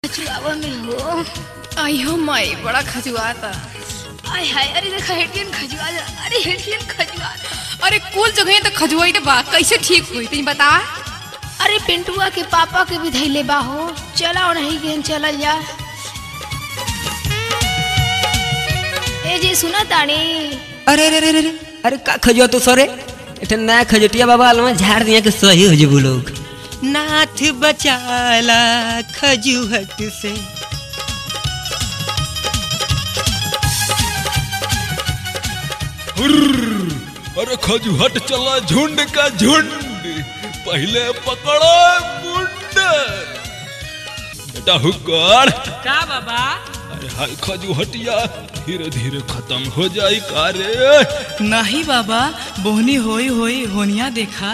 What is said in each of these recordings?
खजुआवा में हो। आई हो माई बड़ा खजुआता। आय हाय, अरे देखा हेटियन खजुआ जा। अरे हेटियन खजुआ। अरे कुल जगह तो खजुआई बा, कैसे ठीक हुई तनी बता। अरे पिंटुआ के पापा के भी धैले बा हो। चला और नहीं गेन चलल जा। ए जी सुना तानी। अरे अरे अरे अरे अरे का खजुआ तो सरे इतना नया खजटिया बाबा अलमा झाड़ दिया के सही हो जेबू लोग। नाथ बचाला खजुहट से। अरे खजुहट चला झुंड का झुंड, पहले पकड़ो मुंड। बेटा हुक्कर का बाबा? अरे हाय खजुहटिया धीरे धीरे खत्म हो जाई का रे? नहीं बाबा, बोहनी होई होई होनिया देखा।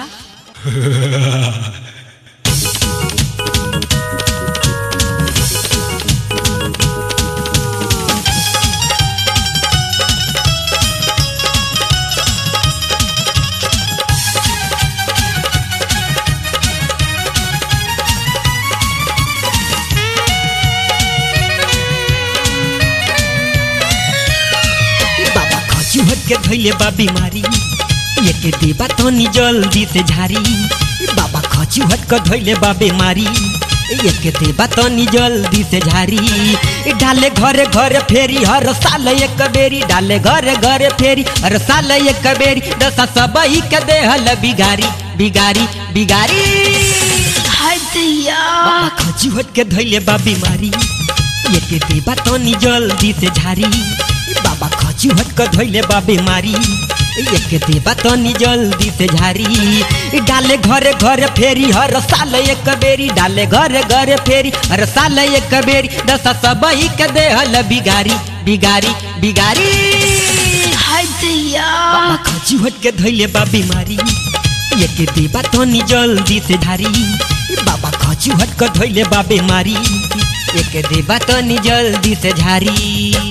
खजुहट के धैले बा बीमारी, ये के देबा तनी जल्दी से झारी। बाबा खजुहट के धैले बा बीमारी, ये के देबा तनी जल्दी से झारी। डाले घरे घरे फेरी हर साल एक बेरी, डाले घरे घरे फेरी हर साल एक बेरी। दशा सबही के देहल बिगारी बिगारी बिगारी। हाय दैया, बाबा खजुहट के धैले बा बीमारी, ये के देबा तनी जल्दी से झारी। बाबा खजुहट के धैले बा बीमारी, ये के देबा तनी जल्दी से झारी। डाले घरे घरे फेरी हर साल एक बेरी, डाले घरे घरे फेरी हर साल एक बेरी। दशा सबही के देहल बिगारी बिगारी बिगारी। हाय दैया, बाबा खजुहट के धैले बा बीमारी, ये के देबा तनी जल्दी से झारी। बाबा खजुहट के धैले बा बीमारी, ये के देबा तनी जल्दी से झारी।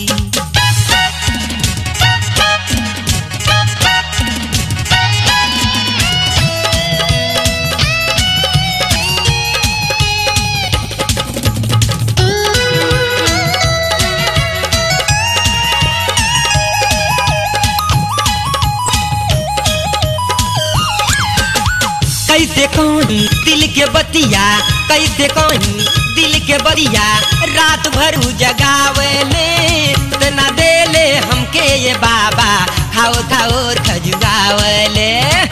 कैसे कहीं दिल के बतिया, कैसे कहीं दिल के बतिया। रात भर जगावेले तना देले हमके ये बाबा, खाओ खाओ खजुआवले।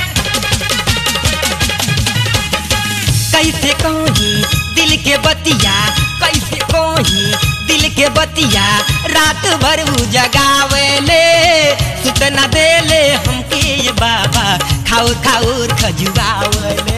कैसे कहीं दिल के बतिया, कैसे कहीं दिल के बतिया। रात भर जगावेले सुतना देले हमके ये बाबा, खाओ खाओ खजुआवले।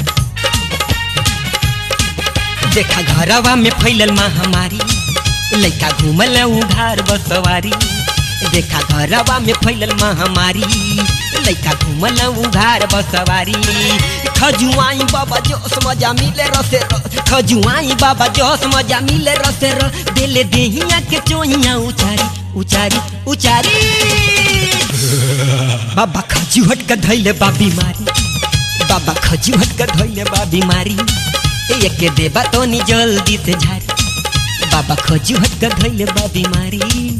देखा घरवा में फैलल महामारी, लइका घूमल उधार बसवारी। देखा घरवा में फैलल महामारी, लइका घूमल उधार बसवारी। खजुआई बाबा जोश मजा मिले रसे रस, खजुआई बाबा जोश मजा मिले रसे रस। देले देहिया के चोहिया उचारी उचारी उचारी। बाबा खजुहट के धैले बा बीमारी, बाबा खजुहट के धैले बा बीमारी। एक के देबा तनी जल्दी से झारी। बाबा खजुहट के धैले बा बीमारी।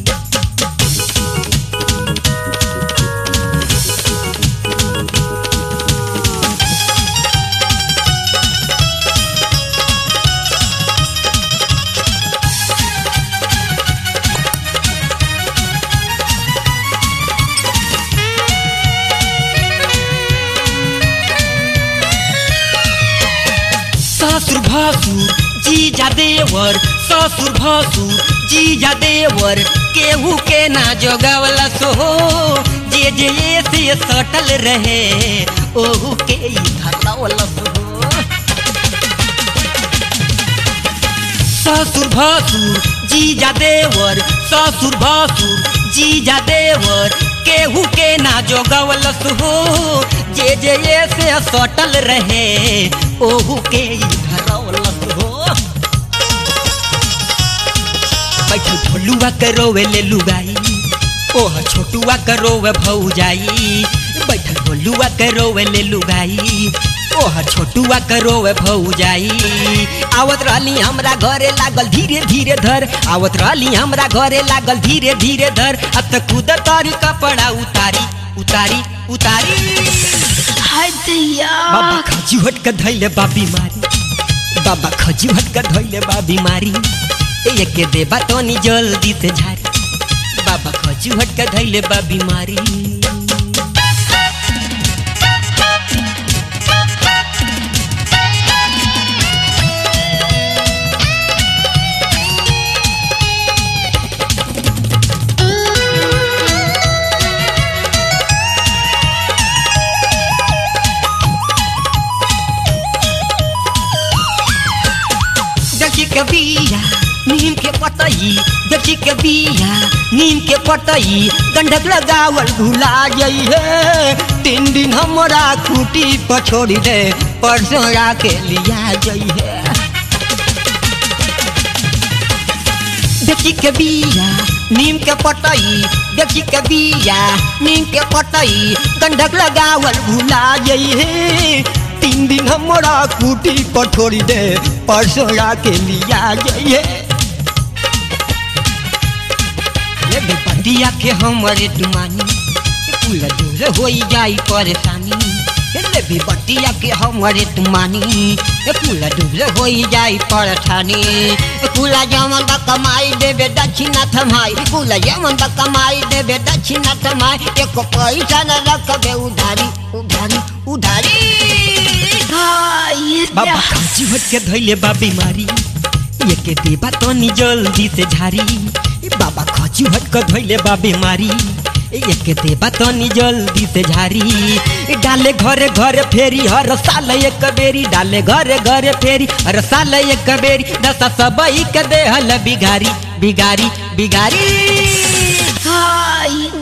ससुर भसुर जीजा देवर, ससुर भसुर जीजा देवर। केहू के ना जोगावला सो, जे जे से सटल रहे ओहू के धरवला सो। ससुर भसुर जीजा देवर, ससुर भसुर जीजा देवर। केहू के ना जोगावला सो, जे जे से सटल रहे ओहू के धरवला सो। बैठल ढोलुआ करोवे ले लुगाई, ओह छोटुआ करोवे भौजाई। बैठल ढोलुआ करोवे ले लुगाई, ओह छोटुआ करोवे भौजाई आवत रहली हमरा घरे लागल धीरे धीरे धर आवत रहली हमरा घरे लागल धीरे धीरे धर अब तक कूद तारी कपड़ा उतारी उतारी उतारी हाय दैया बाबा खजुहट के धैले बा बीमारी बाबा खजुहट के धैले बा बीमारी एक के देबा तनी जल्दी से झारी बाबा खजुहट के धैले बा बीमारी के बिया नीम के पतई देखी के बिया नीम के पतई गंढक लगावल भुला जाई है 3 दिन हमरा खूटी पर छोड़ी दे परसों के लिया जाई है देखी के बिया नीम के पतई देखी के बिया नीम के पतई गंढक लगावल भुला जाई है 3 दिन हमरा खूटी पर छोड़ी दे परसों के लिया जाइए ये बेपतिया के हमरे दुमानी पूरा दूर हो जाई परेशानी ये बेपतिया के हमरे दुमानी पूरा दूर हो जाई परेशानी पूरा जमन बा कमाई देबे दक्षिणा थमाई पूरा जमन बा कमाई देबे दक्षिणा थमाई एक पैसा न रखबे उधारी उधारी उधारी बाबा खजुहट के धैले बा बीमारी ये के देबा तनी जल्दी से झारी बाबा खजुहट के धैले बा बीमारी ये के देबा तनी जल्दी से झारी डाले घरे घरे फेरी हर साल एक बेरी डाले घरे घरे फेरी हर साल एक बेरी दशा सबई के देहल बिगारी बिगारी बिगारी